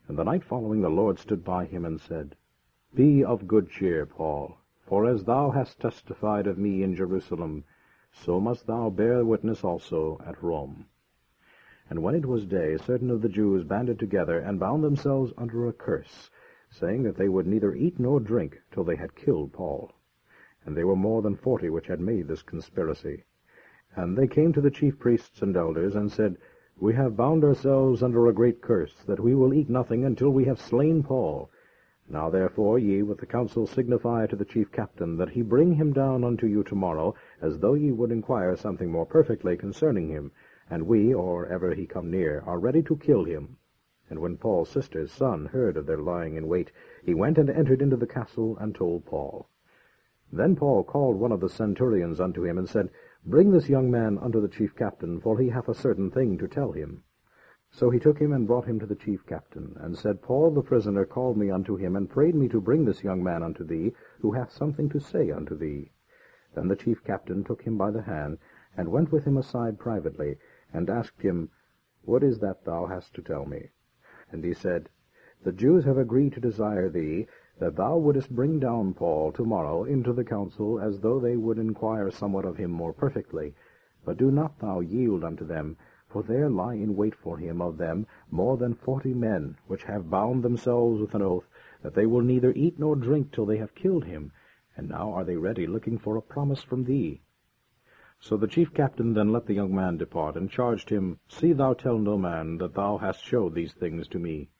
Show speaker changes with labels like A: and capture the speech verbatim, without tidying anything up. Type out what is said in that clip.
A: And the night following the Lord stood by him and said, Be of good cheer, Paul, for as thou hast testified of me in Jerusalem, so must thou bear witness also at Rome. And when it was day, certain of the Jews banded together, and bound themselves under a curse, saying that they would neither eat nor drink till they had killed Paul. And they were more than forty which had made this conspiracy. And they came to the chief priests and elders, and said, We have bound ourselves under a great curse, that we will eat nothing until we have slain Paul. Now therefore ye with the council signify to the chief captain, that he bring him down unto you tomorrow, as though ye would inquire something more perfectly concerning him, and we, or ever he come near, are ready to kill him. And when Paul's sister's son heard of their lying in wait, he went and entered into the castle, and told Paul. Then Paul called one of the centurions unto him, and said, Bring this young man unto the chief captain, for he hath a certain thing to tell him. So he took him and brought him to the chief captain, and said, Paul the prisoner called me unto him, and prayed me to bring this young man unto thee, who hath something to say unto thee. Then the chief captain took him by the hand, and went with him aside privately, and asked him, What is that thou hast to tell me? And he said, The Jews have agreed to desire thee, that thou wouldest bring down Paul tomorrow into the council, as though they would inquire somewhat of him more perfectly. But do not thou yield unto them, for there lie in wait for him of them more than forty men, which have bound themselves with an oath, that they will neither eat nor drink till they have killed him, and now are they ready, looking for a promise from thee. So the chief captain then let the young man depart, and charged him, See thou tell no man that thou hast showed these things to me.